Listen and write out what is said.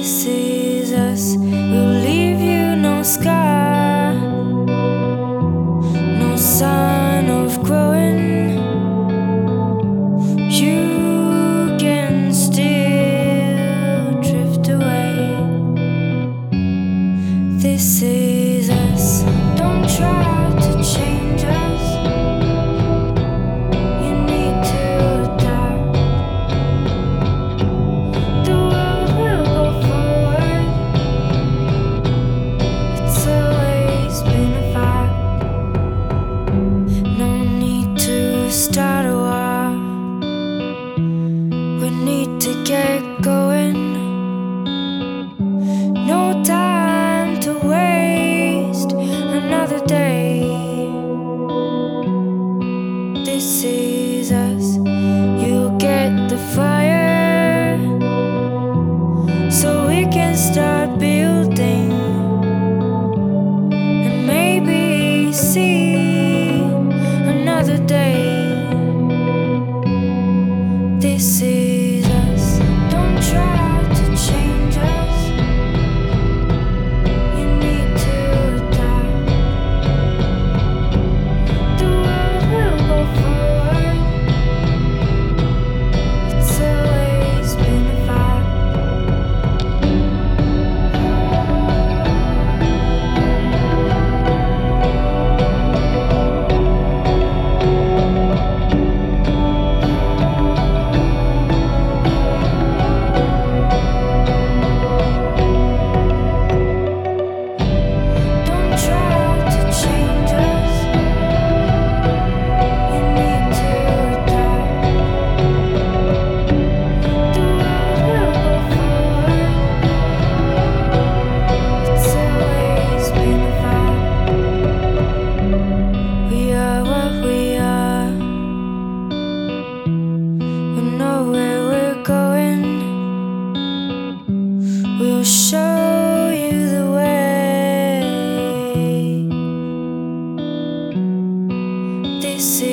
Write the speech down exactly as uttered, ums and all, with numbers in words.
This is us. We'll leave you no scar, no sign of growing. You can still drift away. This is us. Don't try to change us. You need to adapt. The world will go forward. It's always been a fact. No need to start a war. We need to get going. No time to waste another day. This is us. You'll get the fire so we can start building and maybe see another day. This is us. Don't try to change us. You need to adapt. The world will go forward. It's always been a fact. Don't try to change us. You need to adapt. The world will go forward. It's always been a fact. We are what we are. We know where we're going. We'll show you the way. This is